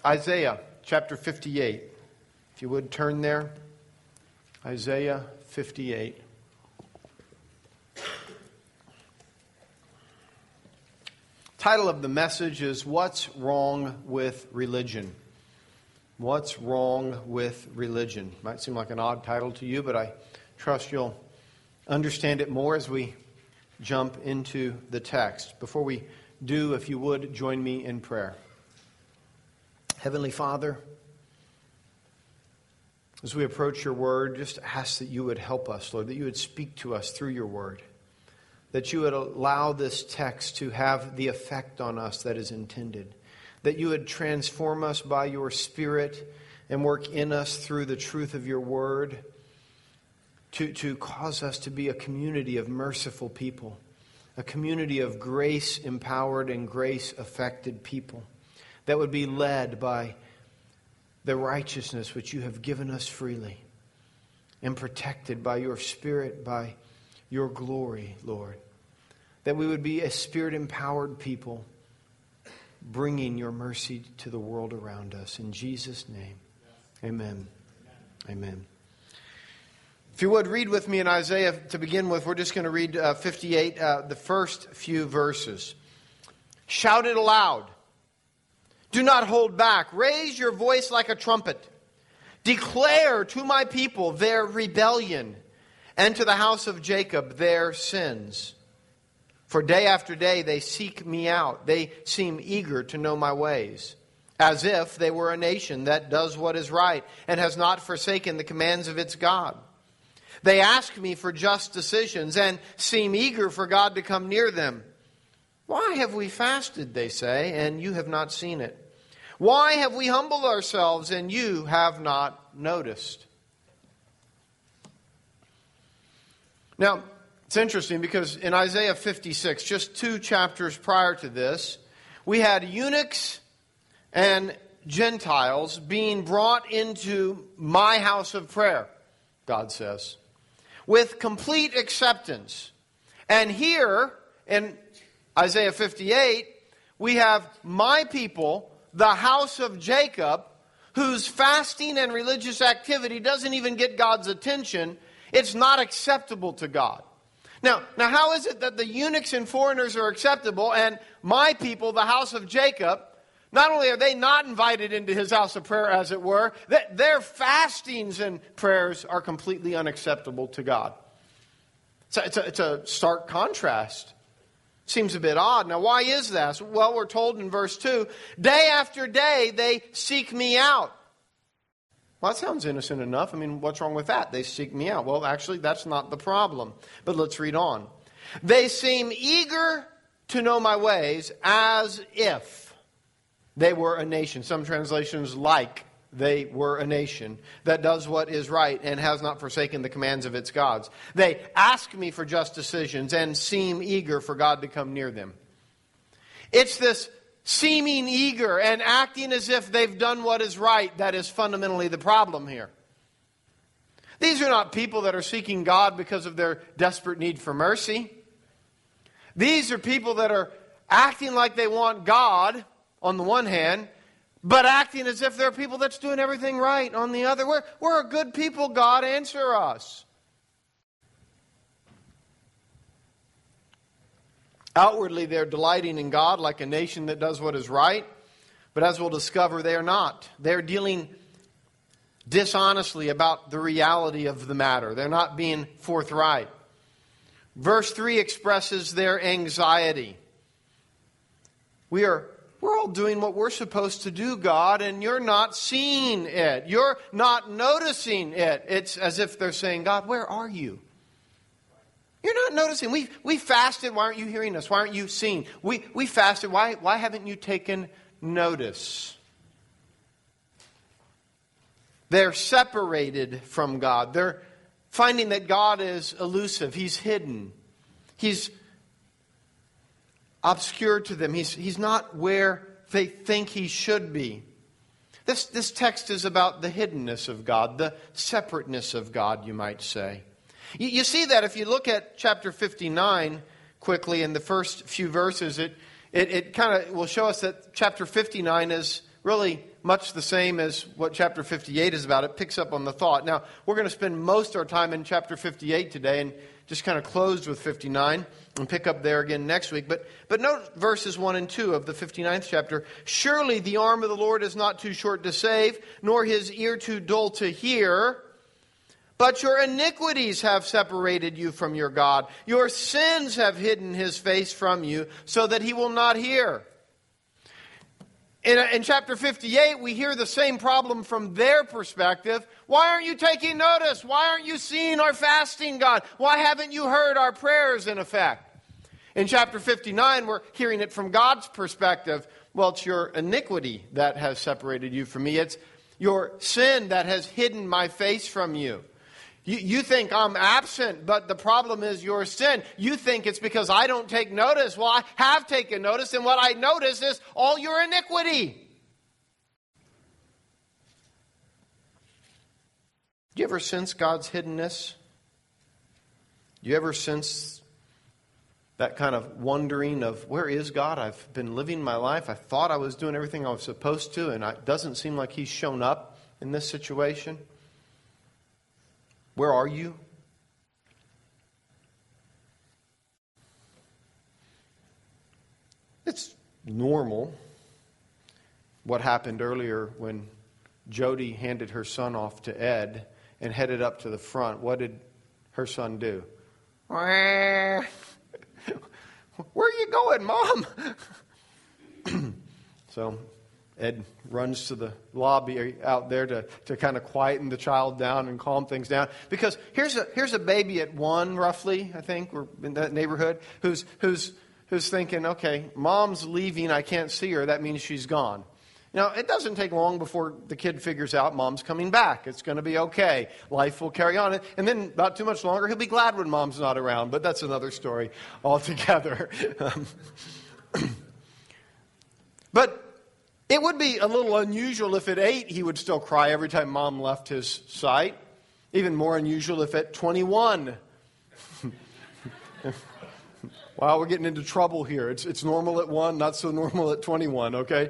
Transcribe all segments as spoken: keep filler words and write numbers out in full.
Isaiah chapter fifty-eight. If you would turn there. Isaiah fifty-eight. Title of the message is What's Wrong with Religion? What's Wrong with Religion? Might seem like an odd title to you, but I trust you'll understand it more as we jump into the text. Before we do, if you would, join me in prayer. Heavenly Father, as we approach your word, just ask that you would help us, Lord, that you would speak to us through your word, that you would allow this text to have the effect on us that is intended, that you would transform us by your Spirit and work in us through the truth of your word to, to cause us to be a community of merciful people, a community of grace-empowered and grace-affected people that would be led by the righteousness which you have given us freely and protected by your Spirit, by your glory, Lord. That we would be a Spirit-empowered people bringing your mercy to the world around us. In Jesus' name, amen. Amen. If you would, read with me in Isaiah to begin with. We're just going to read uh, fifty-eight, uh, the first few verses. Shout it aloud. Do not hold back. Raise your voice like a trumpet. Declare to my people their rebellion, and to the house of Jacob their sins. For day after day they seek me out. They seem eager to know my ways, as if they were a nation that does what is right and has not forsaken the commands of its God. They ask me for just decisions and seem eager for God to come near them. Why have we fasted, they say, and you have not seen it? Why have we humbled ourselves and you have not noticed? Now, it's interesting because in Isaiah fifty-six, just two chapters prior to this, we had eunuchs and Gentiles being brought into my house of prayer, God says, with complete acceptance. And here in Isaiah fifty-eight, we have my people, the house of Jacob, whose fasting and religious activity doesn't even get God's attention. It's not acceptable to God. Now, now, how is it that the eunuchs and foreigners are acceptable and my people, the house of Jacob, not only are they not invited into his house of prayer, as it were, that their fastings and prayers are completely unacceptable to God? It's a, it's a, it's a stark contrast. Seems a bit odd. Now, why is that? Well, we're told in verse two, day after day they seek me out. Well, that sounds innocent enough. I mean, what's wrong with that? They seek me out. Well, actually, that's not the problem. But let's read on. They seem eager to know my ways as if they were a nation. Some translations like they were a nation that does what is right and has not forsaken the commands of its gods. They ask me for just decisions and seem eager for God to come near them. It's this seeming eager and acting as if they've done what is right that is fundamentally the problem here. These are not people that are seeking God because of their desperate need for mercy. These are people that are acting like they want God on the one hand, but acting as if they're people that's doing everything right on the other. We're, we're a good people, God, answer us. Outwardly, they're delighting in God like a nation that does what is right. But as we'll discover, they are not. They're dealing dishonestly about the reality of the matter. They're not being forthright. Verse three expresses their anxiety. We are, we're all doing what we're supposed to do, God, and you're not seeing it. You're not noticing it. It's as if they're saying, God, where are you? You're not noticing. We we fasted. Why aren't you hearing us? Why aren't you seeing? We we fasted. Why why haven't you taken notice? They're separated from God. They're finding that God is elusive. He's hidden. He's obscure to them. He's he's not where they think he should be. This this text is about the hiddenness of God, the separateness of God, you might say. You see that if you look at chapter fifty-nine quickly in the first few verses, it it, it kind of will show us that chapter fifty-nine is really much the same as what chapter fifty-eight is about. It picks up on the thought. Now, we're going to spend most of our time in chapter fifty-eight today and just kind of close with fifty-nine and pick up there again next week. But, but note verses one and two of the fifty-ninth chapter. Surely the arm of the Lord is not too short to save, nor his ear too dull to hear. But your iniquities have separated you from your God. Your sins have hidden his face from you so that he will not hear. In, in chapter fifty-eight, we hear the same problem from their perspective. Why aren't you taking notice? Why aren't you seeing our fasting, God? Why haven't you heard our prayers, in effect? In chapter fifty-nine, we're hearing it from God's perspective. Well, it's your iniquity that has separated you from me. It's your sin that has hidden my face from you. You, you think I'm absent, but the problem is your sin. You think it's because I don't take notice. Well, I have taken notice, and what I notice is all your iniquity. Do you ever sense God's hiddenness? Do you ever sense that kind of wondering of, where is God? I've been living my life. I thought I was doing everything I was supposed to, and it doesn't seem like he's shown up in this situation. Where are you? It's normal what happened earlier when Jody handed her son off to Ed and headed up to the front. What did her son do? Where are you going, Mom? So Ed runs to the lobby out there to, to kind of quieten the child down and calm things down. Because here's a here's a baby at one, roughly, I think, we're in that neighborhood, who's who's who's thinking, okay, Mom's leaving, I can't see her, that means she's gone. Now, it doesn't take long before the kid figures out Mom's coming back. It's going to be okay. Life will carry on. And then, not too much longer, he'll be glad when Mom's not around. But that's another story altogether. But it would be a little unusual if at eight he would still cry every time Mom left his sight. Even more unusual if at twenty-one. Wow, we're getting into trouble here. It's it's normal at one, not so normal at twenty-one, okay?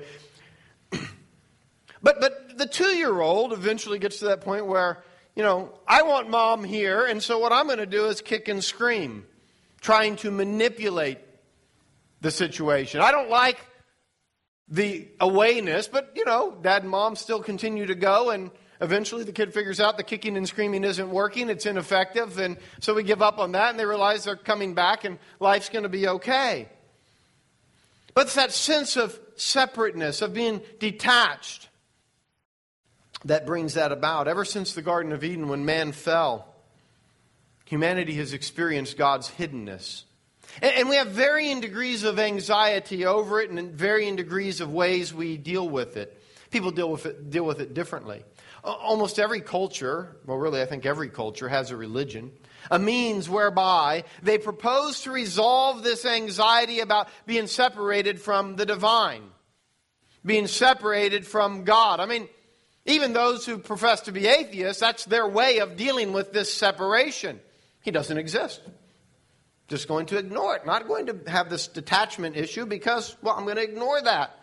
But but the two-year-old eventually gets to that point where, you know, I want Mom here, and so what I'm going to do is kick and scream, trying to manipulate the situation. I don't like the awayness, but, you know, Dad and Mom still continue to go, and eventually the kid figures out the kicking and screaming isn't working, it's ineffective, and so we give up on that, and they realize they're coming back, and life's going to be okay. But it's that sense of separateness, of being detached, that brings that about. Ever since the Garden of Eden, when man fell, humanity has experienced God's hiddenness. And we have varying degrees of anxiety over it and varying degrees of ways we deal with it. People deal with it, deal with it differently. Almost every culture, well really I think every culture has a religion, a means whereby they propose to resolve this anxiety about being separated from the divine, being separated from God. I mean, even those who profess to be atheists, that's their way of dealing with this separation. He doesn't exist. Just going to ignore it. Not going to have this detachment issue because, well, I'm going to ignore that.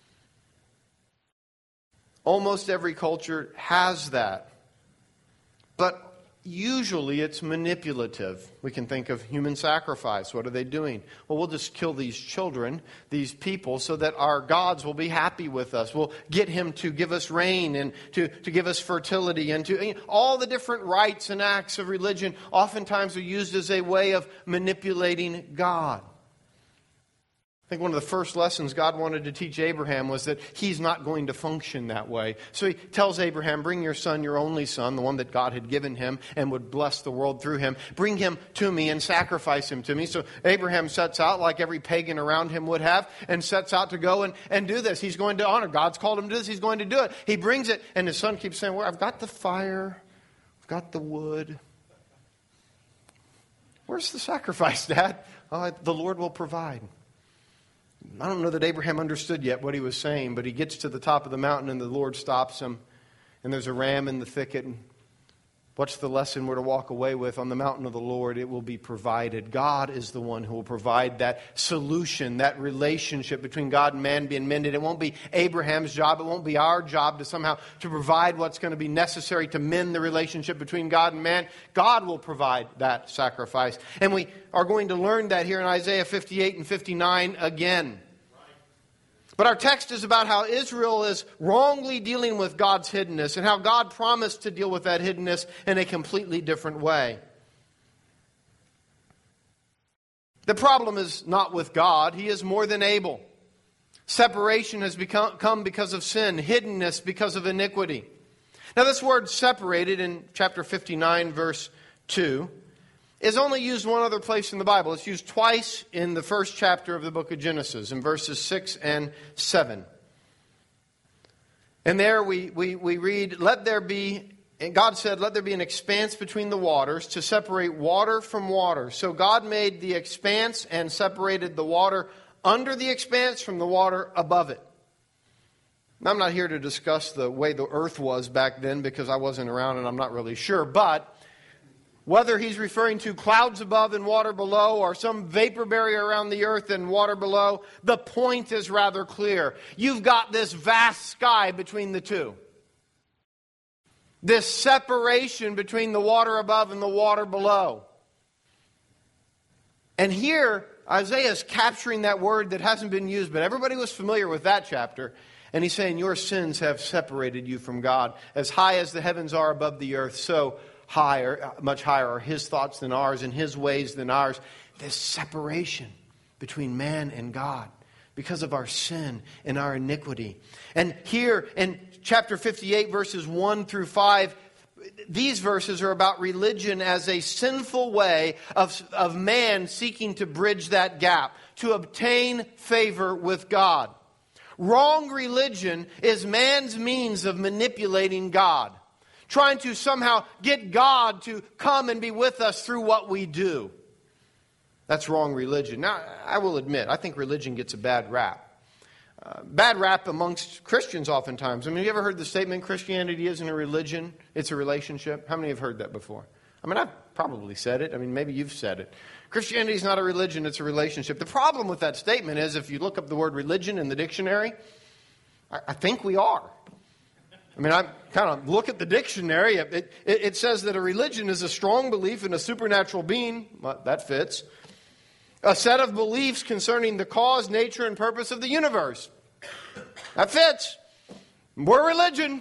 Almost every culture has that. But usually it's manipulative. We can think of human sacrifice. What are they doing? Well, we'll just kill these children, these people, so that our gods will be happy with us. We'll get him to give us rain and to, to give us fertility. And to you know, all the different rites and acts of religion oftentimes are used as a way of manipulating God. I think one of the first lessons God wanted to teach Abraham was that he's not going to function that way. So he tells Abraham, bring your son, your only son, the one that God had given him and would bless the world through him. Bring him to me and sacrifice him to me. So Abraham sets out like every pagan around him would have and sets out to go and, and do this. He's going to honor. God's called him to this. He's going to do it. He brings it and his son keeps saying, well, I've got the fire. I've got the wood. Where's the sacrifice, Dad? Oh, the Lord will provide. I don't know that Abraham understood yet what he was saying, but he gets to the top of the mountain and the Lord stops him. And there's a ram in the thicket. And What's the lesson we're to walk away with? On the mountain of the Lord, it will be provided. God is the one who will provide that solution, that relationship between God and man being mended. It won't be Abraham's job. It won't be our job to somehow to provide what's going to be necessary to mend the relationship between God and man. God will provide that sacrifice. And we are going to learn that here in Isaiah fifty-eight and fifty-nine again. But our text is about how Israel is wrongly dealing with God's hiddenness and how God promised to deal with that hiddenness in a completely different way. The problem is not with God. He is more than able. Separation has become, come because of sin, hiddenness because of iniquity. Now this word separated in chapter fifty-nine, verse two, is only used one other place in the Bible. It's used twice in the first chapter of the book of Genesis, in verses six and seven. And there we, we, we read, let there be, and God said, let there be an expanse between the waters to separate water from water. So God made the expanse and separated the water under the expanse from the water above it. Now, I'm not here to discuss the way the earth was back then because I wasn't around and I'm not really sure, but whether he's referring to clouds above and water below or some vapor barrier around the earth and water below, the point is rather clear. You've got this vast sky between the two. This separation between the water above and the water below. And here, Isaiah is capturing that word that hasn't been used, but everybody was familiar with that chapter. And he's saying, your sins have separated you from God. As high as the heavens are above the earth, so higher, much higher are his thoughts than ours and his ways than ours. This separation between man and God because of our sin and our iniquity. And here in chapter fifty-eight, verses one through five, these verses are about religion as a sinful way of, of man seeking to bridge that gap, to obtain favor with God. Wrong religion is man's means of manipulating God, trying to somehow get God to come and be with us through what we do. That's wrong religion. Now, I will admit, I think religion gets a bad rap. Uh, bad rap amongst Christians oftentimes. I mean, have you ever heard the statement, Christianity isn't a religion, it's a relationship? How many have heard that before? I mean, I've probably said it. I mean, maybe you've said it. Christianity is not a religion, it's a relationship. The problem with that statement is if you look up the word religion in the dictionary, I, I think we are. I mean, I kind of look at the dictionary. It, it, it says that a religion is a strong belief in a supernatural being. Well, that fits. A set of beliefs concerning the cause, nature, and purpose of the universe. That fits. We're religion.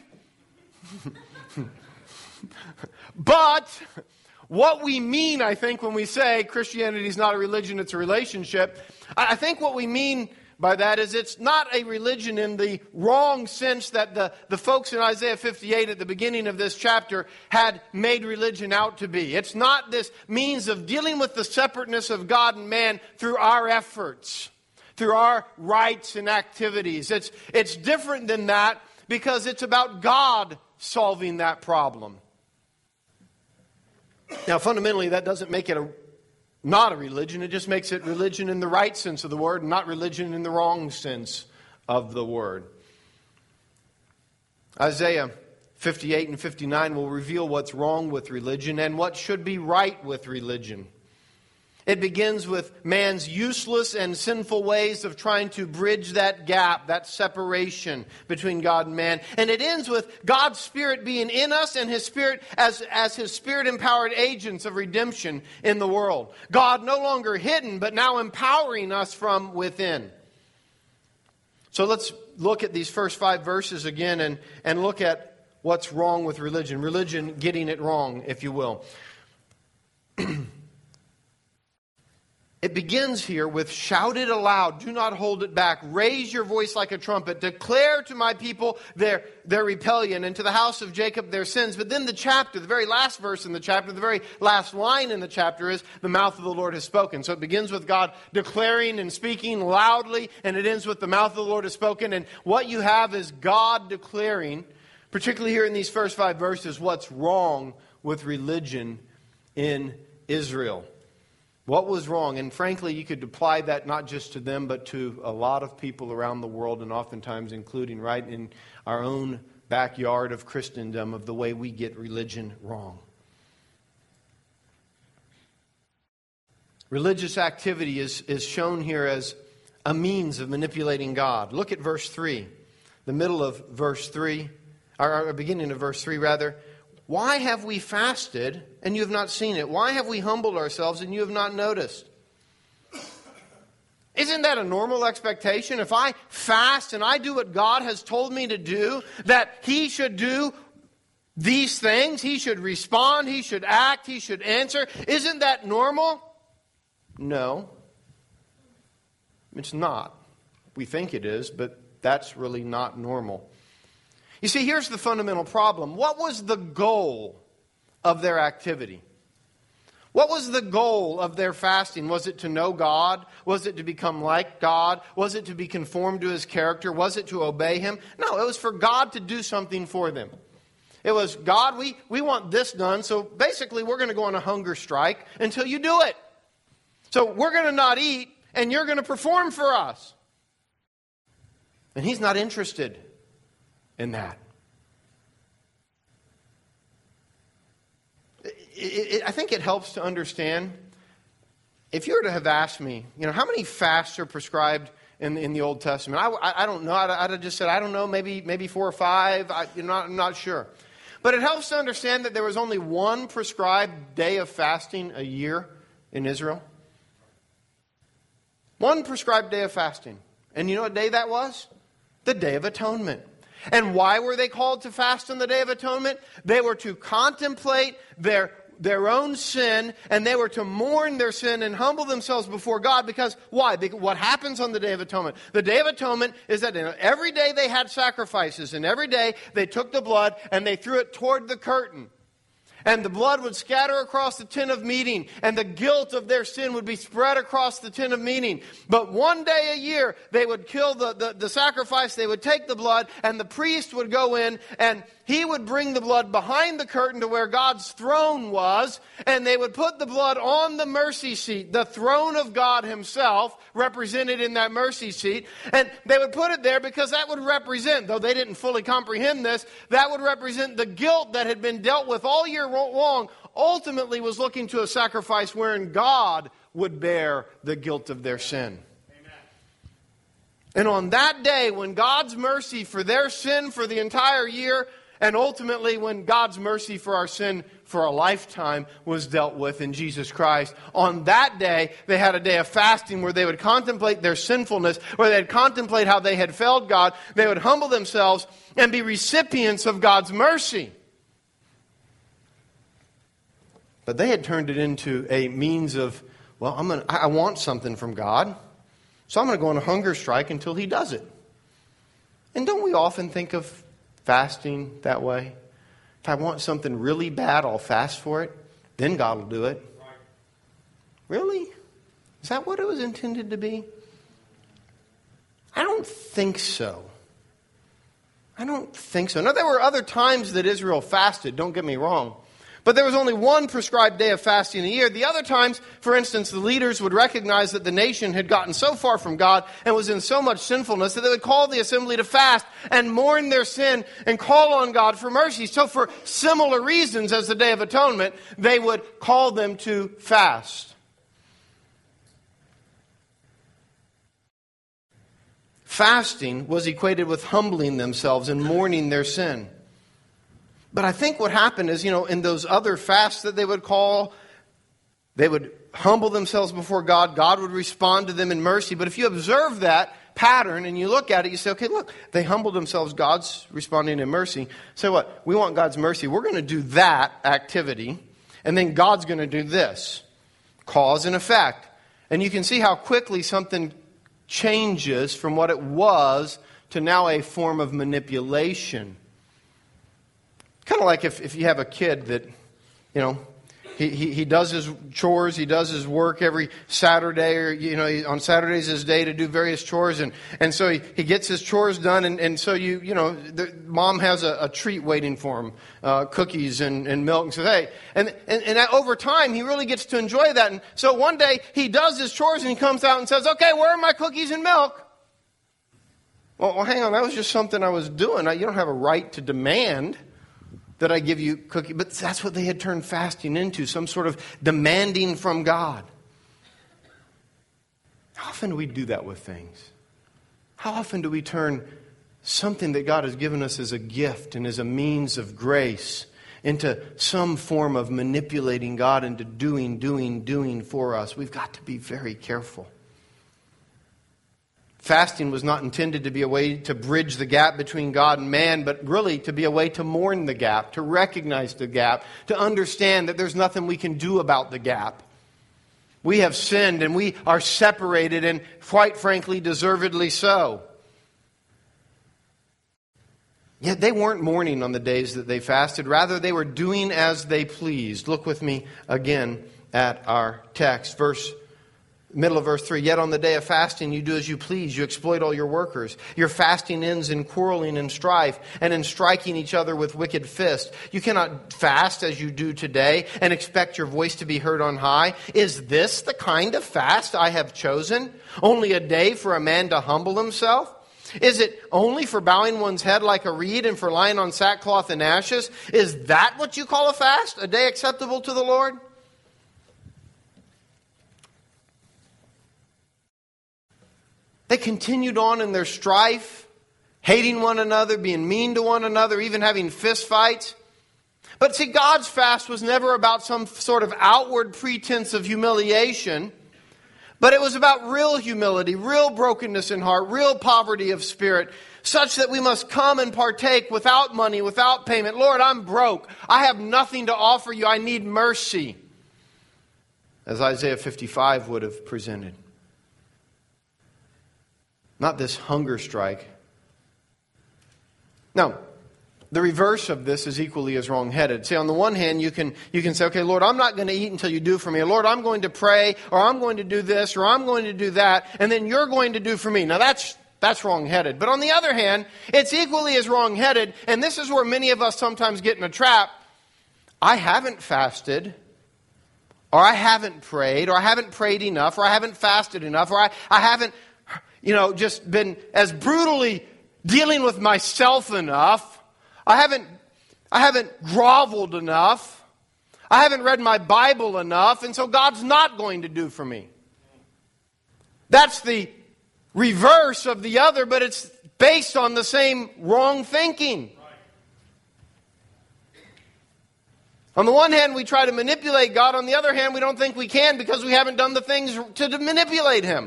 But what we mean, I think, when we say Christianity is not a religion, it's a relationship, I think what we mean by that is it's not a religion in the wrong sense that the, the folks in Isaiah fifty-eight at the beginning of this chapter had made religion out to be. It's not this means of dealing with the separateness of God and man through our efforts, through our rites and activities. It's, it's different than that because it's about God solving that problem. Now, fundamentally, that doesn't make it a not a religion. It just makes it religion in the right sense of the word, not religion in the wrong sense of the word. Isaiah fifty-eight and fifty-nine will reveal what's wrong with religion and what should be right with religion. It begins with man's useless and sinful ways of trying to bridge that gap, that separation between God and man. And it ends with God's Spirit being in us and His Spirit as, as His Spirit-empowered agents of redemption in the world. God no longer hidden, but now empowering us from within. So let's look at these first five verses again and, and look at what's wrong with religion. Religion getting it wrong, if you will. It begins here with shout it aloud, do not hold it back, raise your voice like a trumpet, declare to my people their, their rebellion and to the house of Jacob their sins. But then the chapter, the very last verse in the chapter, the very last line in the chapter is the mouth of the Lord has spoken. So it begins with God declaring and speaking loudly, and it ends with the mouth of the Lord has spoken. And what you have is God declaring, particularly here in these first five verses, what's wrong with religion in Israel. What was wrong? And frankly, you could apply that not just to them, but to a lot of people around the world, and oftentimes including right in our own backyard of Christendom, of the way we get religion wrong. religious activity is, is shown here as a means of manipulating God. Look at verse three, the middle of verse three, or, or beginning of verse three rather. Why have we fasted and you have not seen it? Why have we humbled ourselves and you have not noticed? Isn't that a normal expectation? If I fast and I do what God has told me to do, that He should do these things, He should respond, He should act, He should answer. Isn't that normal? No. It's not. We think it is, but that's really not normal. You see, here's the fundamental problem. What was the goal of their activity? What was the goal of their fasting? Was it to know God? Was it to become like God? Was it to be conformed to His character? Was it to obey Him? No, it was for God to do something for them. It was, God, we, we want this done, so basically we're going to go on a hunger strike until you do it. So we're going to not eat, and you're going to perform for us. And He's not interested in that. It, it, I think it helps to understand. If you were to have asked me, you know, how many fasts are prescribed in, in the Old Testament? I, I, I don't know. I'd, I'd have just said, I don't know, maybe maybe four or five. I, I'm, not, I'm not sure. But it helps to understand that there was only one prescribed day of fasting a year in Israel. One prescribed day of fasting. And you know what day that was? The Day of Atonement. And why were they called to fast on the Day of Atonement? They were to contemplate their, their own sin, and they were to mourn their sin and humble themselves before God. Because, why? Because what happens on the Day of Atonement? The Day of Atonement is that every day they had sacrifices, and every day they took the blood and they threw it toward the curtain. And the blood would scatter across the tent of meeting, and the guilt of their sin would be spread across the tent of meeting. But one day a year, they would kill the, the, the sacrifice, they would take the blood, and the priest would go in, and he would bring the blood behind the curtain to where God's throne was, and they would put the blood on the mercy seat, the throne of God Himself, represented in that mercy seat. And they would put it there because that would represent, though they didn't fully comprehend this, that would represent the guilt that had been dealt with all year long, ultimately was looking to a sacrifice wherein God would bear the guilt of their sin. Amen. And on that day, when God's mercy for their sin for the entire year, and ultimately when God's mercy for our sin for a lifetime was dealt with in Jesus Christ, on that day, they had a day of fasting where they would contemplate their sinfulness, where they'd contemplate how they had failed God. They would humble themselves and be recipients of God's mercy. But they had turned it into a means of, well, I'm gonna, I want something from God, so I'm going to go on a hunger strike until He does it. And don't we often think of fasting that way? If I want something really bad, I'll fast for it. Then God will do it. Really? Is that what it was intended to be? I don't think so. I don't think so. Now, there were other times that Israel fasted, don't get me wrong. But there was only one prescribed day of fasting a year. The other times, for instance, the leaders would recognize that the nation had gotten so far from God and was in so much sinfulness that they would call the assembly to fast and mourn their sin and call on God for mercy. So for similar reasons as the Day of Atonement, they would call them to fast. Fasting was equated with humbling themselves and mourning their sin. But I think what happened is, you know, in those other fasts that they would call, they would humble themselves before God. God would respond to them in mercy. But if you observe that pattern and you look at it, you say, okay, look, they humbled themselves. God's responding in mercy. So what? We want God's mercy. We're going to do that activity. And then God's going to do this. Cause and effect. And you can see how quickly something changes from what it was to now a form of manipulation. Kind of like if, if you have a kid that, you know, he, he, he does his chores, he does his work every Saturday, or, you know, he, on Saturdays his day to do various chores, and, and so he, he gets his chores done, and, and so you, you know, the, mom has a, a treat waiting for him, uh, cookies and, and milk, and says, hey, and, and, and over time he really gets to enjoy that, and so one day he does his chores and he comes out and says, okay, where are my cookies and milk? Well, well hang on, that was just something I was doing. I, you don't have a right to demand that I give you cookie. But that's what they had turned fasting into, some sort of demanding from God. How often do we do that with things? How often do we turn something that God has given us as a gift and as a means of grace into some form of manipulating God into doing, doing, doing for us? We've got to be very careful. Fasting was not intended to be a way to bridge the gap between God and man, but really to be a way to mourn the gap, to recognize the gap, to understand that there's nothing we can do about the gap. We have sinned and we are separated, and quite frankly, deservedly so. Yet they weren't mourning on the days that they fasted. Rather, they were doing as they pleased. Look with me again at our text. Verse, middle of verse three. Yet on the day of fasting you do as you please. You exploit all your workers. Your fasting ends in quarreling and strife and in striking each other with wicked fists. You cannot fast as you do today and expect your voice to be heard on high. Is this the kind of fast I have chosen? Only a day for a man to humble himself? Is it only for bowing one's head like a reed and for lying on sackcloth and ashes? Is that what you call a fast? A day acceptable to the Lord? They continued on in their strife, hating one another, being mean to one another, even having fist fights. But see, God's fast was never about some sort of outward pretense of humiliation. But it was about real humility, real brokenness in heart, real poverty of spirit, such that we must come and partake without money, without payment. Lord, I'm broke. I have nothing to offer you. I need mercy. As Isaiah fifty-five would have presented. Not this hunger strike. Now, the reverse of this is equally as wrong-headed. See, on the one hand, you can you can say, okay, Lord, I'm not going to eat until you do for me. Lord, I'm going to pray, or I'm going to do this, or I'm going to do that, and then you're going to do for me. Now, that's that's wrong-headed. But on the other hand, it's equally as wrong-headed, and this is where many of us sometimes get in a trap. I haven't fasted, or I haven't prayed, or I haven't prayed enough, or I haven't fasted enough, or I, I haven't, you know, just been as brutally dealing with myself enough. I haven't, I haven't groveled enough. I haven't read my Bible enough, and so God's not going to do for me. That's the reverse of the other, but it's based on the same wrong thinking. On the one hand, we try to manipulate God. On the other hand, we don't think we can because we haven't done the things to manipulate Him.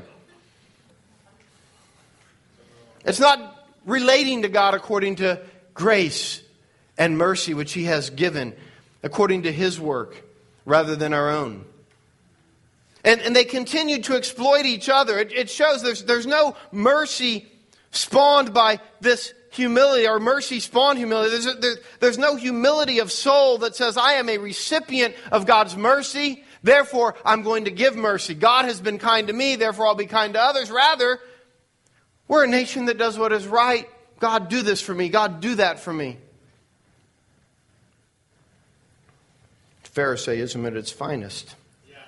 It's not relating to God according to grace and mercy which He has given according to His work rather than our own. And, and they continued to exploit each other. It, it shows there's, there's no mercy spawned by this humility, or mercy spawned humility. There's, a, there, there's no humility of soul that says, I am a recipient of God's mercy, therefore I'm going to give mercy. God has been kind to me, therefore I'll be kind to others. Rather, we're a nation that does what is right. God, do this for me. God, do that for me. Pharisaism at its finest. Yes.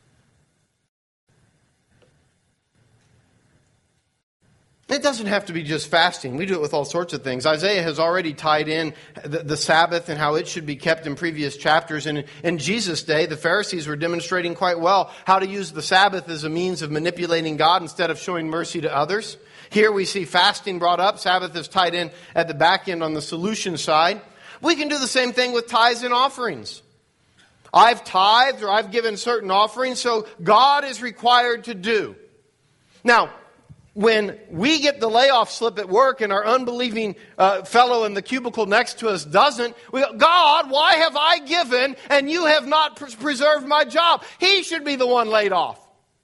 It doesn't have to be just fasting. We do it with all sorts of things. Isaiah has already tied in the, the Sabbath and how it should be kept in previous chapters. And in Jesus' day, the Pharisees were demonstrating quite well how to use the Sabbath as a means of manipulating God instead of showing mercy to others. Here we see fasting brought up. Sabbath is tied in at the back end on the solution side. We can do the same thing with tithes and offerings. I've tithed or I've given certain offerings, so God is required to do. Now, when we get the layoff slip at work and our unbelieving uh, fellow in the cubicle next to us doesn't, we go, God, why have I given and you have not pres- preserved my job? He should be the one laid off.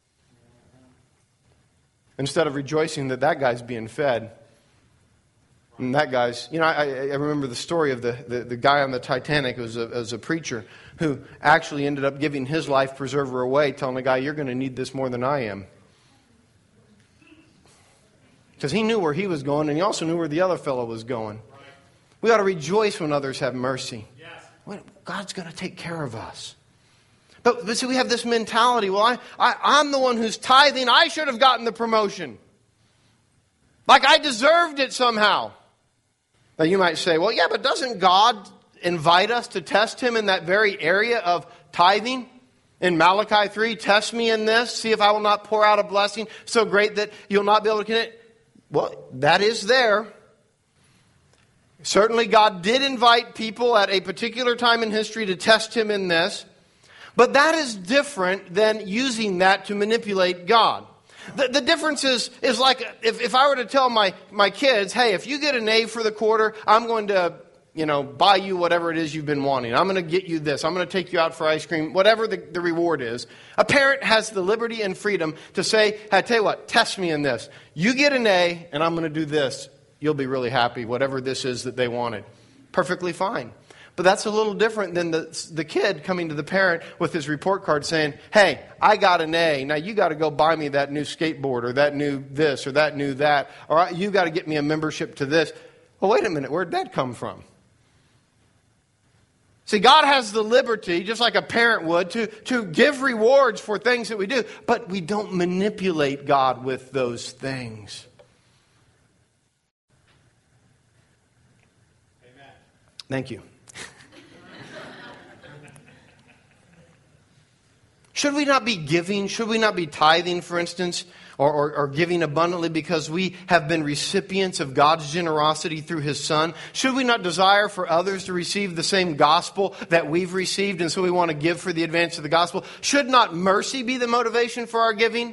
Instead of rejoicing that that guy's being fed. And that guy's, you know, I, I remember the story of the, the, the guy on the Titanic who was a, was a preacher who actually ended up giving his life preserver away, telling the guy, you're going to need this more than I am. Because he knew where he was going, and he also knew where the other fellow was going. We ought to rejoice when others have mercy. Yes. God's going to take care of us. But, but see, we have this mentality, well, I, I, I'm the one who's tithing. I should have gotten the promotion. Like I deserved it somehow. Now you might say, well, yeah, but doesn't God invite us to test Him in that very area of tithing? In Malachi three, test me in this, see if I will not pour out a blessing so great that you'll not be able to connect. Well, that is there. Certainly God did invite people at a particular time in history to test him in this. But that is different than using that to manipulate God. The, the difference is, is like if, if I were to tell my, my kids, hey, if you get an A for the quarter, I'm going to, you know, buy you whatever it is you've been wanting. I'm going to get you this. I'm going to take you out for ice cream, whatever the, the reward is. A parent has the liberty and freedom to say, hey, I tell you what, test me in this. You get an A and I'm going to do this. You'll be really happy, whatever this is that they wanted. Perfectly fine. But that's a little different than the, the kid coming to the parent with his report card saying, hey, I got an A. Now you got to go buy me that new skateboard or that new this or that new that. Or you got to get me a membership to this. Well, wait a minute. Where'd that come from? See, God has the liberty, just like a parent would, to, to give rewards for things that we do. But we don't manipulate God with those things. Amen. Thank you. Should we not be giving? Should we not be tithing, for instance, or, or, or giving abundantly because we have been recipients of God's generosity through His Son? Should we not desire for others to receive the same gospel that we've received, and so we want to give for the advance of the gospel? Should not mercy be the motivation for our giving?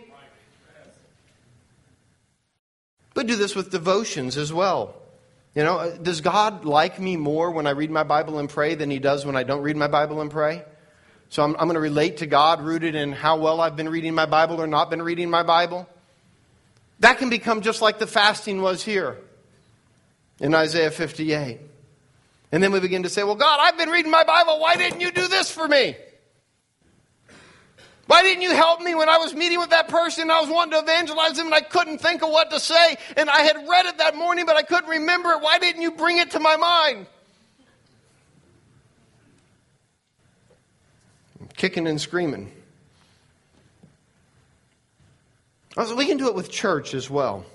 But do this with devotions as well. You know, does God like me more when I read my Bible and pray than He does when I don't read my Bible and pray? So I'm, I'm going to relate to God rooted in how well I've been reading my Bible or not been reading my Bible. That can become just like the fasting was here in Isaiah fifty-eight. And then we begin to say, well, God, I've been reading my Bible. Why didn't you do this for me? Why didn't you help me when I was meeting with that person and I was wanting to evangelize them and I couldn't think of what to say? And I had read it that morning, but I couldn't remember it. Why didn't you bring it to my mind? Kicking and screaming. Also, we can do it with church as well.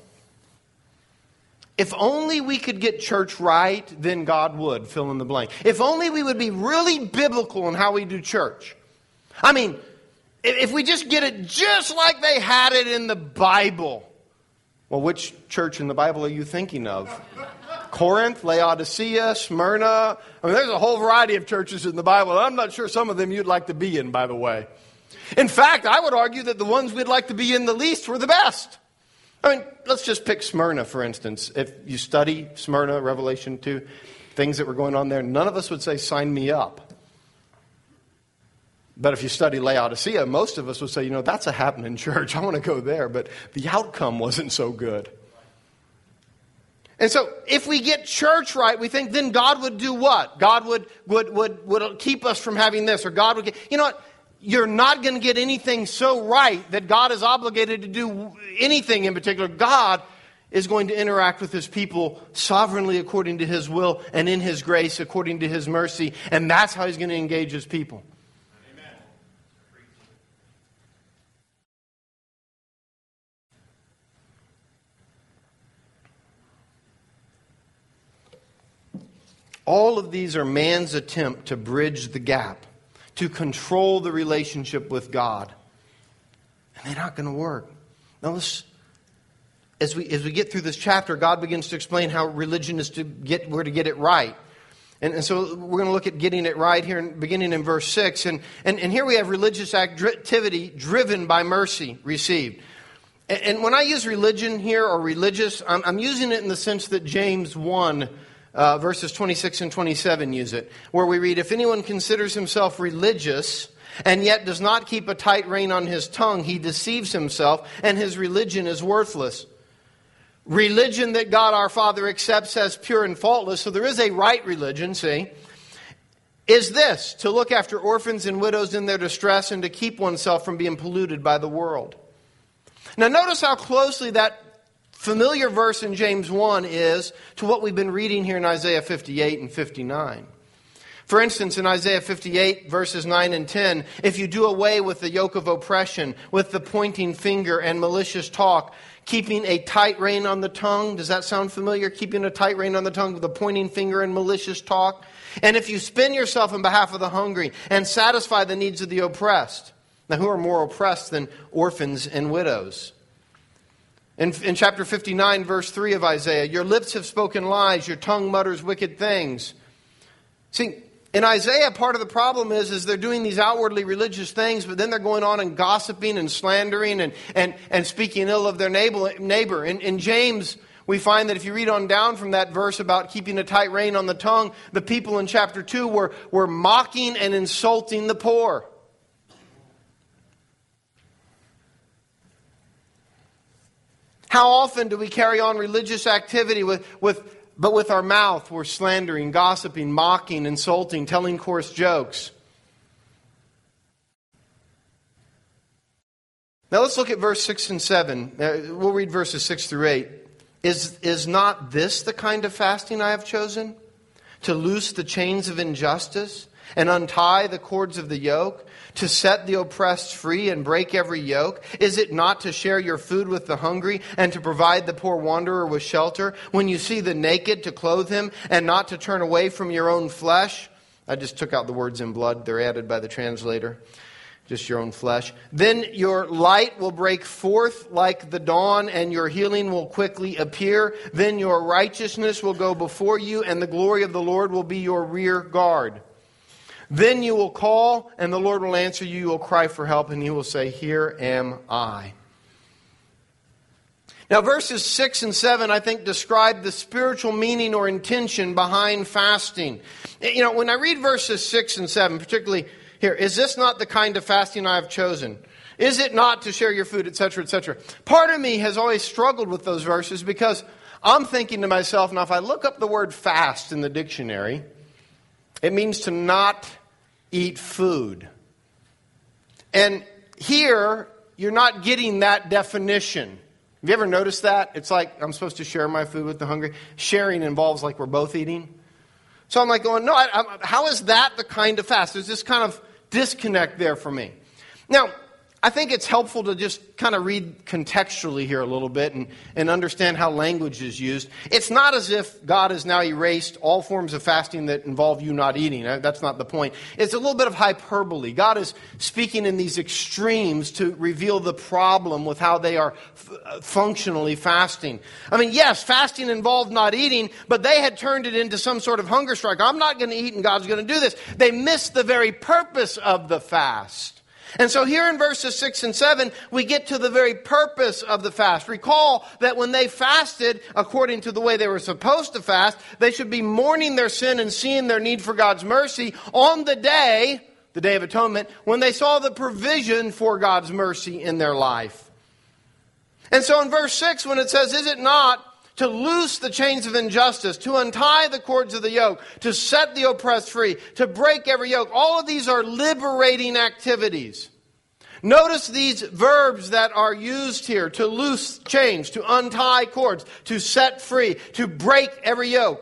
If only we could get church right, then God would, fill in the blank. If only we would be really biblical in how we do church. I mean, if we just get it just like they had it in the Bible. Well, which church in the Bible are you thinking of? Corinth, Laodicea, Smyrna. I mean, there's a whole variety of churches in the Bible. I'm not sure some of them you'd like to be in, by the way. In fact, I would argue that the ones we'd like to be in the least were the best. I mean, let's just pick Smyrna, for instance. If you study Smyrna, Revelation two, things that were going on there, none of us would say, sign me up. But if you study Laodicea, most of us would say, you know, that's a happening church. I want to go there. But the outcome wasn't so good. And so if we get church right, we think then God would do what? God would would would would keep us from having this, or God would get, you know what? You're not going to get anything so right that God is obligated to do anything in particular. God is going to interact with His people sovereignly according to His will and in His grace according to His mercy. And that's how He's going to engage His people. All of these are man's attempt to bridge the gap, to control the relationship with God. And they're not going to work. Now, let's, as we as we get through this chapter, God begins to explain how religion is to get where to get it right. And, and so we're going to look at getting it right here, beginning in verse six. And, and, and here we have religious activity driven by mercy received. And, and when I use religion here, or religious, I'm, I'm using it in the sense that James one Uh, verses twenty-six and twenty-seven use it, where we read, if anyone considers himself religious and yet does not keep a tight rein on his tongue, he deceives himself and his religion is worthless. Religion that God our Father accepts as pure and faultless, so there is a right religion, see, is this, to look after orphans and widows in their distress and to keep oneself from being polluted by the world. Now notice how closely that familiar verse in James one is to what we've been reading here in Isaiah fifty-eight and fifty-nine. For instance, in Isaiah fifty-eight, verses nine and ten, if you do away with the yoke of oppression, with the pointing finger and malicious talk, keeping a tight rein on the tongue, does that sound familiar? Keeping a tight rein on the tongue with the pointing finger and malicious talk. And if you spend yourself in behalf of the hungry and satisfy the needs of the oppressed, Now, who are more oppressed than orphans and widows? In, in chapter fifty-nine, verse three of Isaiah, your lips have spoken lies, your tongue mutters wicked things. See, in Isaiah, part of the problem is, is they're doing these outwardly religious things, but then they're going on and gossiping and slandering and, and, and speaking ill of their neighbor. In, in James, we find that if you read on down from that verse about keeping a tight rein on the tongue, the people in chapter two were, were mocking and insulting the poor. How often do we carry on religious activity with, with but with our mouth we're slandering, gossiping, mocking, insulting, telling coarse jokes? Now let's look at verse six and seven. We'll read verses six through eight. Is, is not this the kind of fasting I have chosen? To loose the chains of injustice and untie the cords of the yoke? To set the oppressed free and break every yoke? Is it not to share your food with the hungry and to provide the poor wanderer with shelter? When you see the naked, to clothe him and not to turn away from your own flesh? I just took out the words in blood. They're added by the translator. Just your own flesh. Then your light will break forth like the dawn, and your healing will quickly appear. Then your righteousness will go before you, and the glory of the Lord will be your rear guard. Then you will call, and the Lord will answer you. You will cry for help, and He will say, here am I. Now, verses six and seven, I think, describe the spiritual meaning or intention behind fasting. You know, when I read verses six and seven, particularly here, is this not the kind of fasting I have chosen? Is it not to share your food, et cetera, et cetera? Part of me has always struggled with those verses because I'm thinking to myself, now if I look up the word fast in the dictionary, it means to not eat food. And here, you're not getting that definition. Have you ever noticed that? It's like, I'm supposed to share my food with the hungry. Sharing involves like we're both eating. So I'm like going, no, I, I, how is that the kind of fast? There's this kind of disconnect there for me. Now, I think it's helpful to just kind of read contextually here a little bit and, and understand how language is used. It's not as if God has now erased all forms of fasting that involve you not eating. That's not the point. It's a little bit of hyperbole. God is speaking in these extremes to reveal the problem with how they are f- functionally fasting. I mean, yes, fasting involved not eating, but they had turned it into some sort of hunger strike. I'm not going to eat and God's going to do this. They missed the very purpose of the fast. And so here in verses six and seven, we get to the very purpose of the fast. Recall that when they fasted, according to the way they were supposed to fast, they should be mourning their sin and seeing their need for God's mercy on the day, the Day of Atonement, when they saw the provision for God's mercy in their life. And so in verse six, when it says, is it not to loose the chains of injustice, to untie the cords of the yoke, to set the oppressed free, to break every yoke. All of these are liberating activities. Notice these verbs that are used here: to loose chains, to untie cords, to set free, to break every yoke.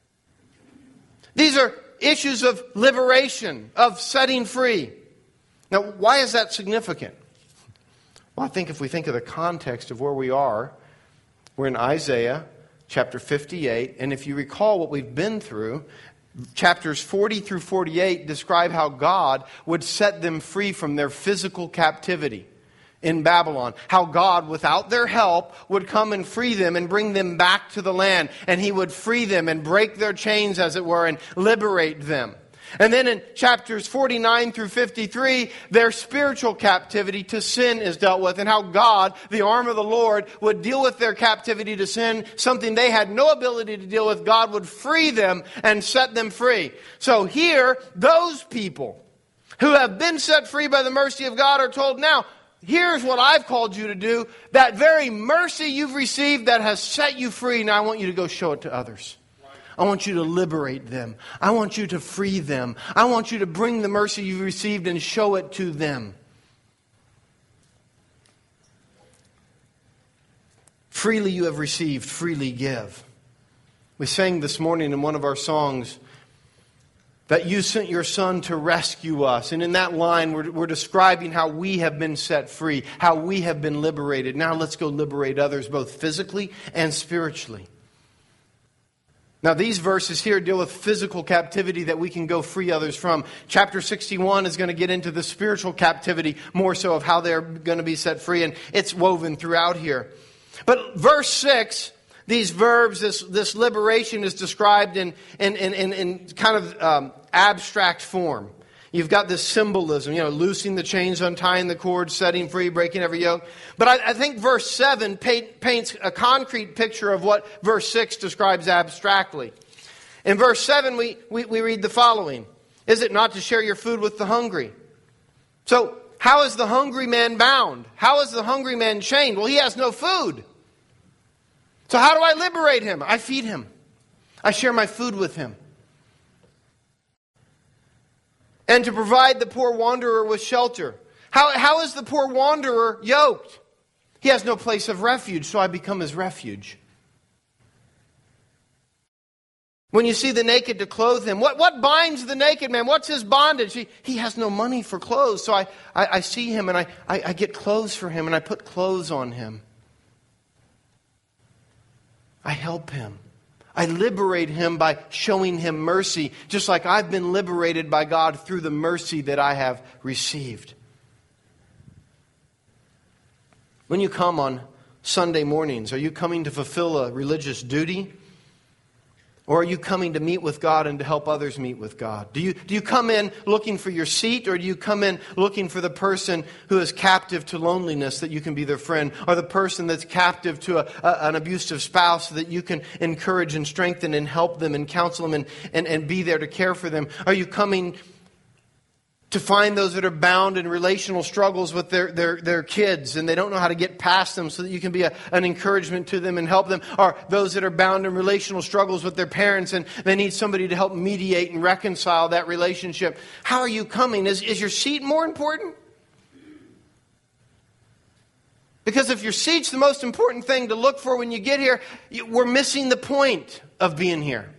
These are issues of liberation, of setting free. Now, why is that significant? Well, I think if we think of the context of where we are, we're in Isaiah chapter fifty-eight, and if you recall what we've been through, chapters forty through forty-eight describe how God would set them free from their physical captivity in Babylon. How God, without their help, would come and free them and bring them back to the land. And He would free them and break their chains, as it were, and liberate them. And then in chapters forty-nine through fifty-three, their spiritual captivity to sin is dealt with, and how God, the arm of the Lord, would deal with their captivity to sin, something they had no ability to deal with. God would free them and set them free. So here, those people who have been set free by the mercy of God are told, now, here's what I've called you to do. That very mercy you've received that has set you free, now I want you to go show it to others. I want you to liberate them. I want you to free them. I want you to bring the mercy you've received and show it to them. Freely you have received, freely give. We sang this morning in one of our songs that you sent your Son to rescue us. And in that line, we're, we're describing how we have been set free, how we have been liberated. Now let's go liberate others, both physically and spiritually. Now, these verses here deal with physical captivity that we can go free others from. Chapter sixty-one is going to get into the spiritual captivity, more so of how they're going to be set free, and it's woven throughout here. But verse six, these verbs, this, this liberation is described in, in, in, in, in kind of um, abstract form. You've got this symbolism, you know, loosing the chains, untying the cords, setting free, breaking every yoke. But I, I think verse seven paint, paints a concrete picture of what verse six describes abstractly. In verse seven, we, we, we read the following. Is it not to share your food with the hungry? So, how is the hungry man bound? How is the hungry man chained? Well, he has no food. So how do I liberate him? I feed him. I share my food with him. And to provide the poor wanderer with shelter. How, how is the poor wanderer yoked? He has no place of refuge, so I become his refuge. When you see the naked, to clothe him. What, what binds the naked man? What's his bondage? He, he has no money for clothes, so I, I, I see him and I, I, I get clothes for him and I put clothes on him. I help him. I liberate him by showing him mercy, just like I've been liberated by God through the mercy that I have received. When you come on Sunday mornings, are you coming to fulfill a religious duty? Or are you coming to meet with God and to help others meet with God? Do you, do you come in looking for your seat, or do you come in looking for the person who is captive to loneliness that you can be their friend? Or the person that's captive to a, a, an abusive spouse so that you can encourage and strengthen and help them and counsel them and, and, and be there to care for them? Are you coming to find those that are bound in relational struggles with their, their, their kids and they don't know how to get past them so that you can be a, an encouragement to them and help them? Or those that are bound in relational struggles with their parents and they need somebody to help mediate and reconcile that relationship? How are you coming? Is, is your seat more important? Because if your seat's the most important thing to look for when you get here, you, we're missing the point of being here.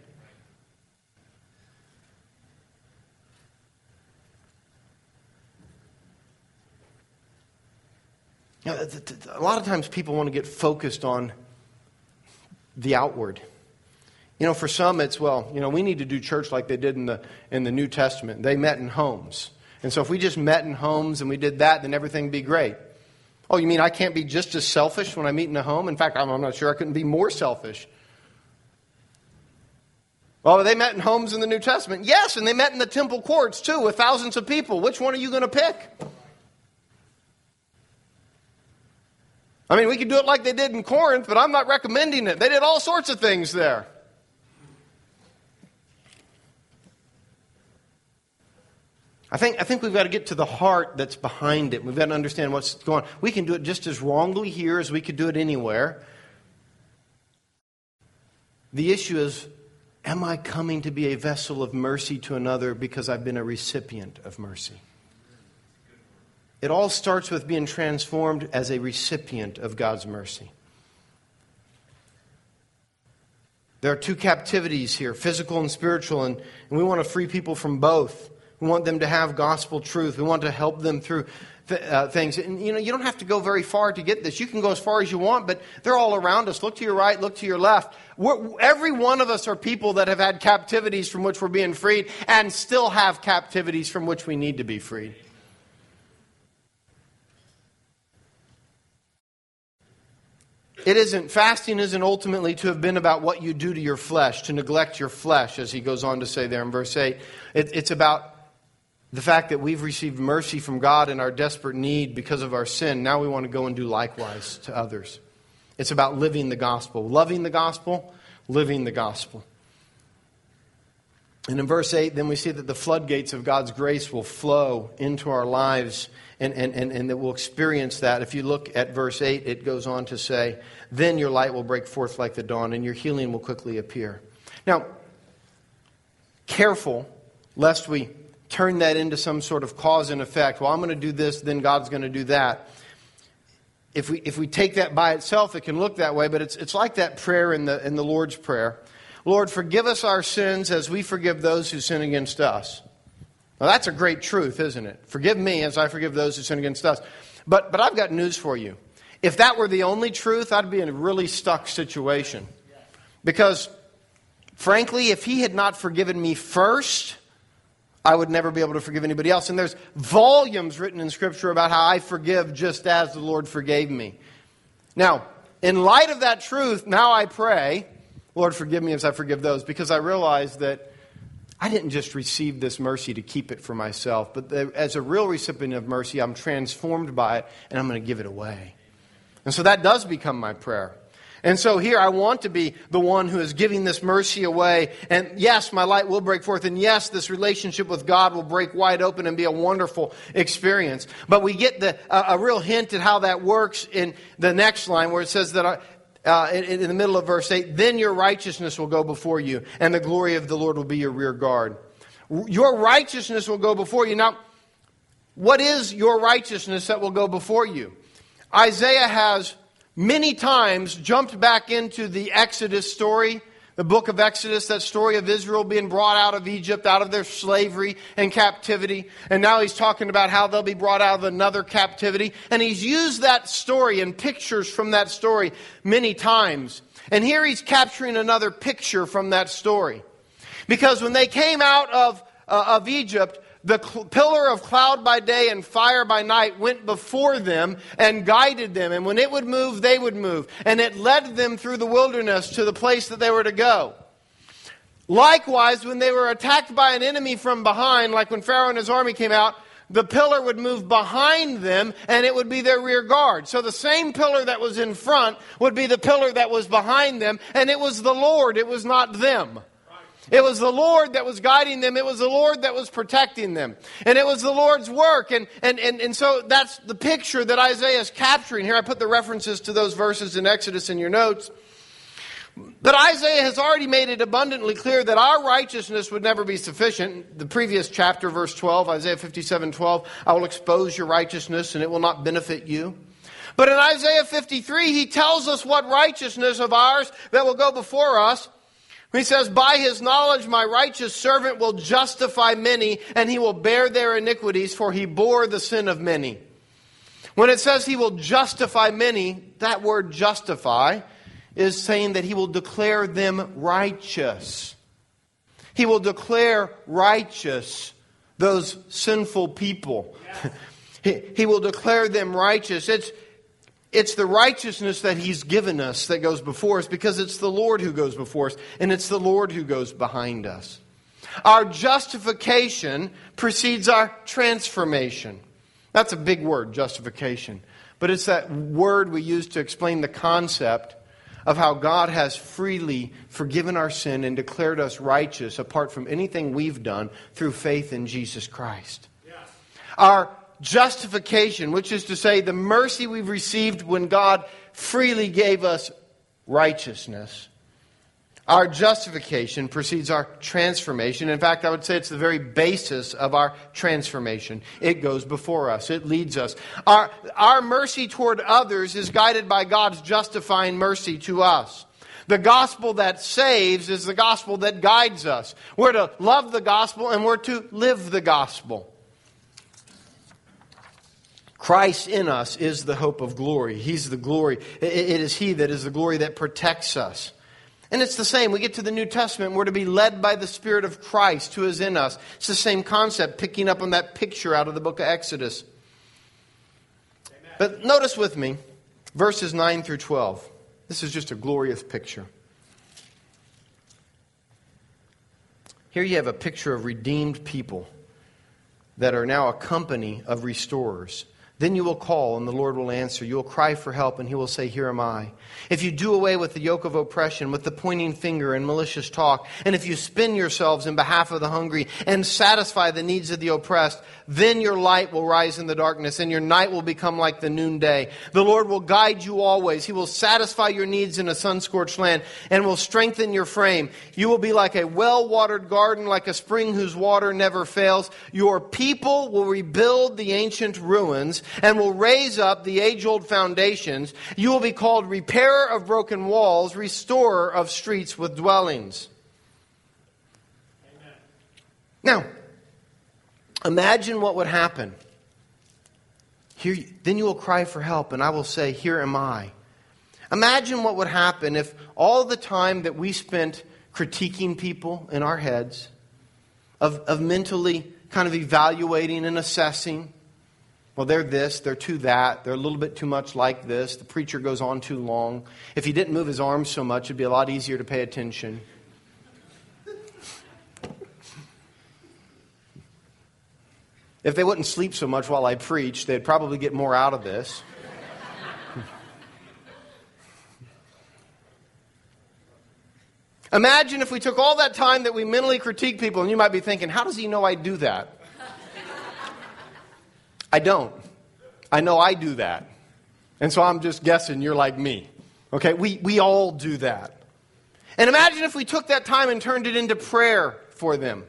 You know, a lot of times people want to get focused on the outward. You know, for some it's, well, you know, we need to do church like they did in the in the New Testament. They met in homes. And so if we just met in homes and we did that, then everything would be great. Oh, you mean I can't be just as selfish when I meet in a home? In fact, I'm, I'm not sure I couldn't be more selfish. Well, they met in homes in the New Testament. Yes, and they met in the temple courts too with thousands of people. Which one are you going to pick? I mean, we could do it like they did in Corinth, but I'm not recommending it. They did all sorts of things there. I think, I think we've got to get to the heart that's behind it. We've got to understand what's going on. We can do it just as wrongly here as we could do it anywhere. The issue is, am I coming to be a vessel of mercy to another because I've been a recipient of mercy? It all starts with being transformed as a recipient of God's mercy. There are two captivities here, physical and spiritual, and, and we want to free people from both. We want them to have gospel truth. We want to help them through th- uh, things. And you know, you don't have to go very far to get this. You can go as far as you want, but they're all around us. Look to your right, look to your left. We're, every one of us are people that have had captivities from which we're being freed and still have captivities from which we need to be freed. It isn't, fasting isn't ultimately to have been about what you do to your flesh, to neglect your flesh, as he goes on to say there in verse eight. It, it's about the fact that we've received mercy from God in our desperate need because of our sin. Now we want to go and do likewise to others. It's about living the gospel. Loving the gospel, living the gospel. And in verse eight, then we see that the floodgates of God's grace will flow into our lives, and, and, and, and that we'll experience that. If you look at verse eight, it goes on to say, then your light will break forth like the dawn, and your healing will quickly appear. Now, careful lest we turn that into some sort of cause and effect. Well, I'm going to do this, then God's going to do that. If we if we take that by itself, it can look that way, but it's it's like that prayer in the in the Lord's Prayer. Lord, forgive us our sins as we forgive those who sin against us. Now, that's a great truth, isn't it? Forgive me as I forgive those who sin against us. But but I've got news for you. If that were the only truth, I'd be in a really stuck situation. Because frankly, if he had not forgiven me first, I would never be able to forgive anybody else. And there's volumes written in Scripture about how I forgive just as the Lord forgave me. Now, in light of that truth, now I pray, Lord, forgive me as I forgive those, because I realize that I didn't just receive this mercy to keep it for myself, but as a real recipient of mercy, I'm transformed by it, and I'm going to give it away. And so that does become my prayer. And so here I want to be the one who is giving this mercy away. And yes, my light will break forth. And yes, this relationship with God will break wide open and be a wonderful experience. But we get the, uh, a real hint at how that works in the next line where it says that uh, in, in the middle of verse eight, then your righteousness will go before you and the glory of the Lord will be your rear guard. Your righteousness will go before you. Now, what is your righteousness that will go before you? Isaiah has many times jumped back into the Exodus story, the book of Exodus, that story of Israel being brought out of Egypt, out of their slavery and captivity. And now he's talking about how they'll be brought out of another captivity. And he's used that story and pictures from that story many times. And here he's capturing another picture from that story. Because when they came out of, uh, of Egypt, the cl- pillar of cloud by day and fire by night went before them and guided them. And when it would move, they would move. And it led them through the wilderness to the place that they were to go. Likewise, when they were attacked by an enemy from behind, like when Pharaoh and his army came out, the pillar would move behind them and it would be their rear guard. So the same pillar that was in front would be the pillar that was behind them. And it was the Lord, it was not them. It was the Lord that was guiding them. It was the Lord that was protecting them. And it was the Lord's work. And, and, and, and so that's the picture that Isaiah is capturing here. I put the references to those verses in Exodus in your notes. But Isaiah has already made it abundantly clear that our righteousness would never be sufficient. The previous chapter, verse twelve, Isaiah fifty-seven twelve, I will expose your righteousness and it will not benefit you. But in Isaiah fifty-three, he tells us what righteousness of ours that will go before us. He says, by his knowledge my righteous servant will justify many, and he will bear their iniquities, for he bore the sin of many. When it says he will justify many, that word justify is saying that he will declare them righteous. He will declare righteous those sinful people. Yes. he, he will declare them righteous. It's It's the righteousness that he's given us that goes before us, because it's the Lord who goes before us and it's the Lord who goes behind us. Our justification precedes our transformation. That's a big word, justification. But it's that word we use to explain the concept of how God has freely forgiven our sin and declared us righteous apart from anything we've done through faith in Jesus Christ. Yes. Our justification, which is to say the mercy we've received when God freely gave us righteousness. Our justification precedes our transformation. In fact, I would say it's the very basis of our transformation. It goes before us. It leads us. Our, our mercy toward others is guided by God's justifying mercy to us. The gospel that saves is the gospel that guides us. We're to love the gospel and we're to live the gospel. Christ in us is the hope of glory. He's the glory. It is He that is the glory that protects us. And it's the same. We get to the New Testament. We're to be led by the Spirit of Christ who is in us. It's the same concept, picking up on that picture out of the book of Exodus. Amen. But notice with me, verses nine through twelve. This is just a glorious picture. Here you have a picture of redeemed people that are now a company of restorers. Then you will call, and the Lord will answer. You will cry for help, and He will say, here am I. If you do away with the yoke of oppression, with the pointing finger and malicious talk, and if you spend yourselves in behalf of the hungry and satisfy the needs of the oppressed, then your light will rise in the darkness, and your night will become like the noonday. The Lord will guide you always. He will satisfy your needs in a sun-scorched land, and will strengthen your frame. You will be like a well-watered garden, like a spring whose water never fails. Your people will rebuild the ancient ruins, and will raise up the age-old foundations. You will be called repairer of broken walls, restorer of streets with dwellings. Amen. Now, imagine what would happen. Here, then you will cry for help, and I will say, here am I. Imagine what would happen if all the time that we spent critiquing people in our heads, of, of mentally kind of evaluating and assessing. Well, they're this, they're too that, they're a little bit too much like this, the preacher goes on too long. If he didn't move his arms so much, it'd be a lot easier to pay attention. If they wouldn't sleep so much while I preach, they'd probably get more out of this. Imagine if we took all that time that we mentally critique people, and you might be thinking, how does he know I do that? I don't. I know I do that. And so I'm just guessing you're like me. Okay, we, we all do that. And imagine if we took that time and turned it into prayer for them.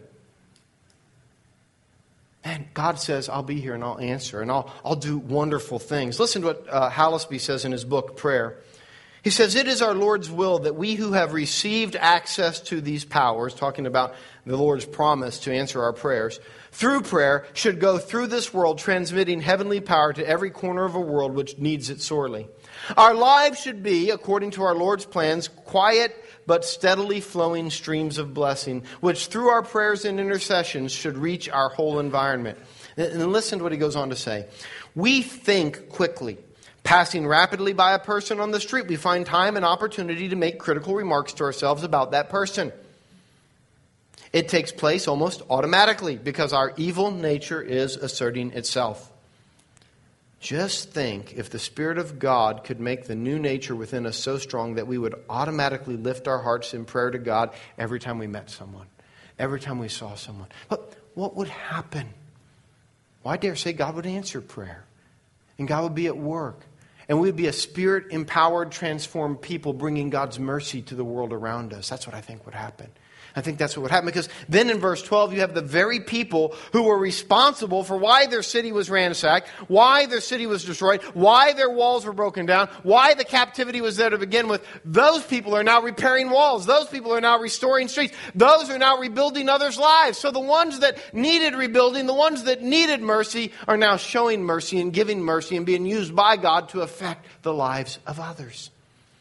Man, God says, I'll be here and I'll answer and I'll, I'll do wonderful things. Listen to what uh, Hallisby says in his book, Prayer. He says, it is our Lord's will that we who have received access to these powers, talking about the Lord's promise to answer our prayers, through prayer, should go through this world transmitting heavenly power to every corner of a world which needs it sorely. Our lives should be, according to our Lord's plans, quiet but steadily flowing streams of blessing, which through our prayers and intercessions should reach our whole environment. And listen to what he goes on to say. We think quickly. Passing rapidly by a person on the street, we find time and opportunity to make critical remarks to ourselves about that person. It takes place almost automatically because our evil nature is asserting itself. Just think if the Spirit of God could make the new nature within us so strong that we would automatically lift our hearts in prayer to God every time we met someone, every time we saw someone. But what would happen? Well, I dare say God would answer prayer. And God would be at work. And we would be a Spirit-empowered, transformed people bringing God's mercy to the world around us. That's what I think would happen. I think that's what would happen. Because then in verse twelve, you have the very people who were responsible for why their city was ransacked, why their city was destroyed, why their walls were broken down, why the captivity was there to begin with. Those people are now repairing walls. Those people are now restoring streets. Those are now rebuilding others' lives. So the ones that needed rebuilding, the ones that needed mercy, are now showing mercy and giving mercy and being used by God to affect the lives of others.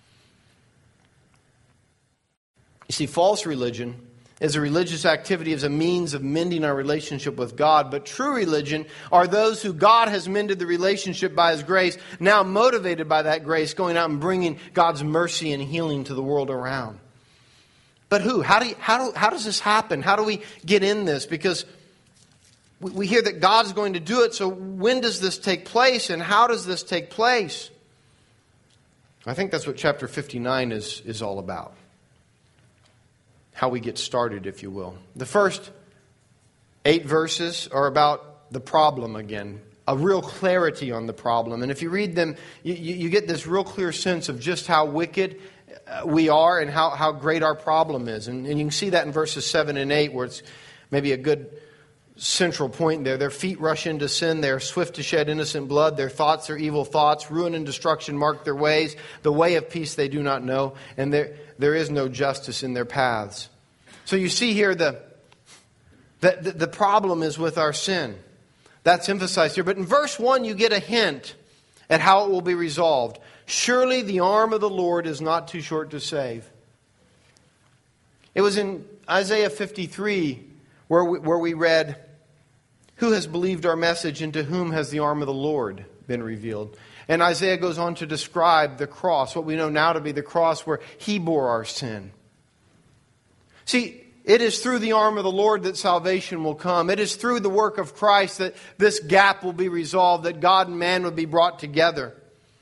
You see, false religion is a religious activity as a means of mending our relationship with God. But true religion are those who God has mended the relationship by His grace, now motivated by that grace, going out and bringing God's mercy and healing to the world around. But who? How do you, how do, how does this happen? How do we get in this? Because we, we hear that God's going to do it. So when does this take place, and how does this take place? I think that's what chapter fifty-nine is, is all about. How we get started, if you will. The first eight verses are about the problem again. A real clarity on the problem. And if you read them, you, you get this real clear sense of just how wicked we are and how, how great our problem is. And, and you can see that in verses seven and eight, where it's maybe a good central point there. Their feet rush into sin. They are swift to shed innocent blood. Their thoughts are evil thoughts. Ruin and destruction mark their ways. The way of peace they do not know. And there, there is no justice in their paths. So you see here the, the, the problem is with our sin. That's emphasized here. But in verse one, you get a hint at how it will be resolved. Surely the arm of the Lord is not too short to save. It was in Isaiah fifty-three where we, where we read, who has believed our message, and to whom has the arm of the Lord been revealed? And Isaiah goes on to describe the cross, what we know now to be the cross where He bore our sin. See, it is through the arm of the Lord that salvation will come. It is through the work of Christ that this gap will be resolved, that God and man will be brought together.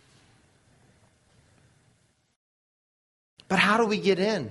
But how do we get in?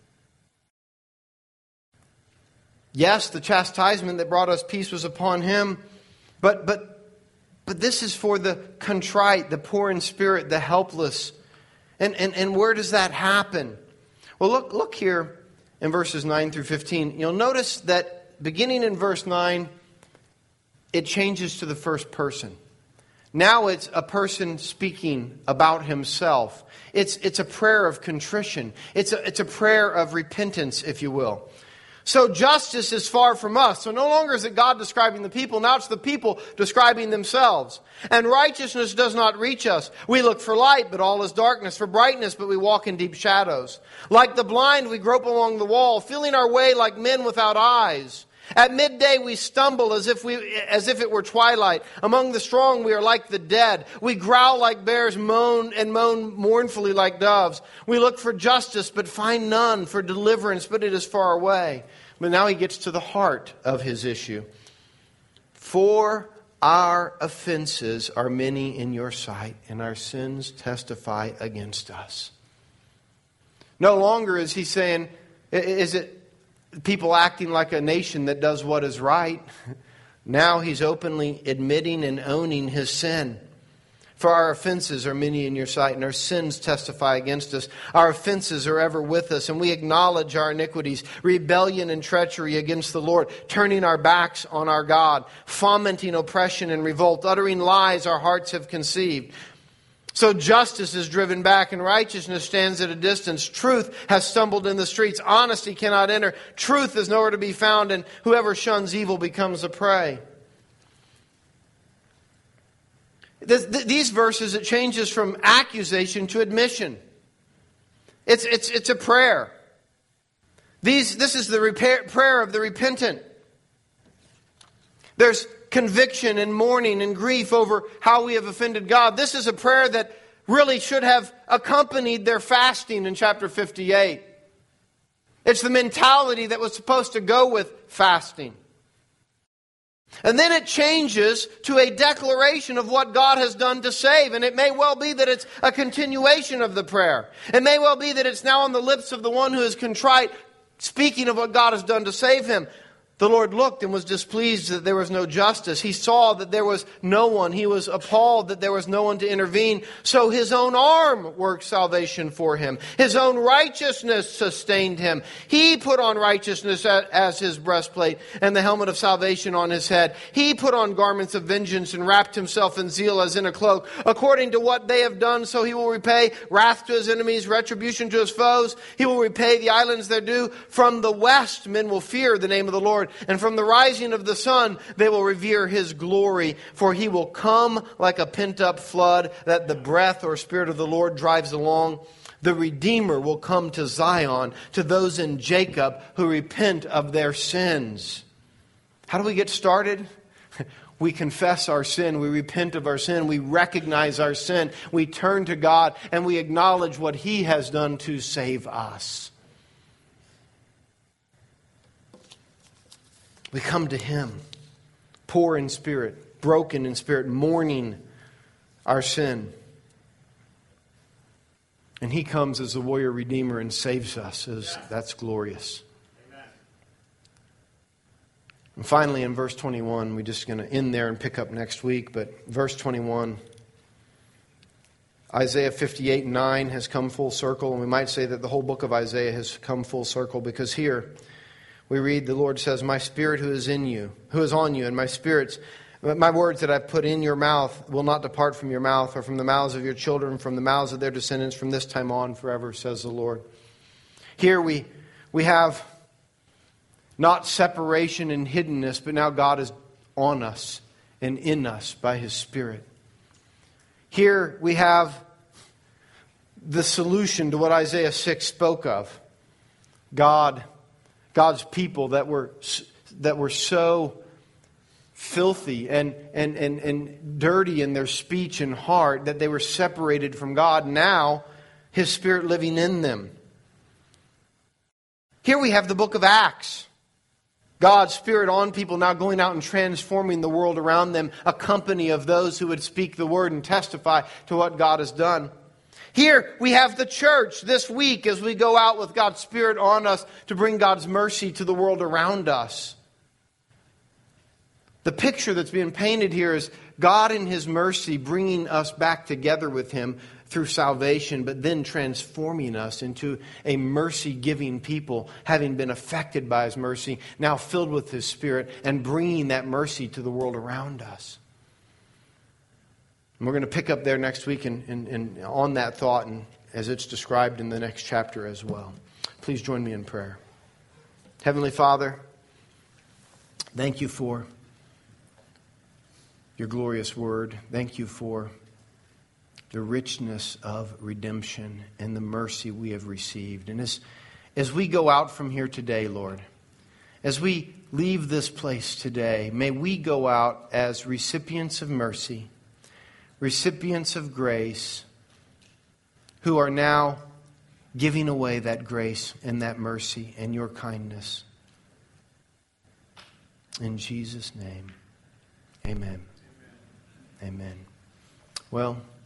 Yes, the chastisement that brought us peace was upon Him, but but but this is for the contrite, the poor in spirit, the helpless. And and, and where does that happen? Well, look look here in verses nine through fifteen. You'll notice that beginning in verse nine, it changes to the first person. Now it's a person speaking about himself. It's it's a prayer of contrition. It's a, it's a prayer of repentance, if you will. So justice is far from us. So no longer is it God describing the people. Now it's the people describing themselves. And righteousness does not reach us. We look for light, but all is darkness. For brightness, but we walk in deep shadows. Like the blind, we grope along the wall, feeling our way like men without eyes. At midday we stumble as if we as if it were twilight. Among the strong we are like the dead. We growl like bears, moan and moan mournfully like doves. We look for justice but find none, for deliverance but it is far away. But now he gets to the heart of his issue. For our offenses are many in your sight, and our sins testify against us. No longer is he saying, is it people acting like a nation that does what is right? Now he's openly admitting and owning his sin. For our offenses are many in your sight, and our sins testify against us. Our offenses are ever with us, and we acknowledge our iniquities, rebellion and treachery against the Lord, turning our backs on our God, fomenting oppression and revolt, uttering lies our hearts have conceived. So justice is driven back, and righteousness stands at a distance. Truth has stumbled in the streets. Honesty cannot enter. Truth is nowhere to be found, and whoever shuns evil becomes a prey. This, th- these verses, it changes from accusation to admission. It's, it's, it's a prayer. These, this is the repair, prayer of the repentant. There's conviction and mourning and grief over how we have offended God. This is a prayer that really should have accompanied their fasting in chapter fifty-eight. It's the mentality that was supposed to go with fasting. And then it changes to a declaration of what God has done to save. And it may well be that it's a continuation of the prayer. It may well be that it's now on the lips of the one who is contrite, speaking of what God has done to save him. The Lord looked and was displeased that there was no justice. He saw that there was no one. He was appalled that there was no one to intervene. So his own arm worked salvation for him. His own righteousness sustained him. He put on righteousness as his breastplate and the helmet of salvation on his head. He put on garments of vengeance and wrapped himself in zeal as in a cloak. According to what they have done, so he will repay wrath to his enemies, retribution to his foes. He will repay the islands their due. From the west men will fear the name of the Lord. And from the rising of the sun, they will revere his glory. For he will come like a pent-up flood that the breath or spirit of the Lord drives along. The Redeemer will come to Zion, to those in Jacob who repent of their sins. How do we get started? We confess our sin. We repent of our sin. We recognize our sin. We turn to God and we acknowledge what he has done to save us. We come to him, poor in spirit, broken in spirit, mourning our sin. And he comes as the warrior redeemer and saves us. As, that's glorious. Amen. And finally, in verse twenty-one, we're just going to end there and pick up next week. But verse twenty-one, Isaiah fifty-eight nine has come full circle. And we might say that the whole book of Isaiah has come full circle, because here we read, the Lord says, my spirit who is in you, who is on you, and my spirits, my words that I've put in your mouth will not depart from your mouth, or from the mouths of your children, from the mouths of their descendants, from this time on forever, says the Lord. Here we we have not separation and hiddenness, but now God is on us and in us by his Spirit. Here we have the solution to what Isaiah six spoke of. God God's people that were that were so filthy and, and, and, and dirty in their speech and heart that they were separated from God. Now, his Spirit living in them. Here we have the book of Acts. God's Spirit on people now going out and transforming the world around them. A company of those who would speak the word and testify to what God has done. Here we have the church this week as we go out with God's Spirit on us to bring God's mercy to the world around us. The picture that's being painted here is God in his mercy bringing us back together with him through salvation, but then transforming us into a mercy-giving people, having been affected by his mercy, now filled with his Spirit, and bringing that mercy to the world around us. And we're going to pick up there next week and, and, and on that thought, and as it's described in the next chapter as well. Please join me in prayer. Heavenly Father, thank you for your glorious word. Thank you for the richness of redemption and the mercy we have received. And as, as we go out from here today, Lord, as we leave this place today, may we go out as recipients of mercy, recipients of grace, who are now giving away that grace and that mercy and your kindness. In Jesus' name, amen. Amen. Well,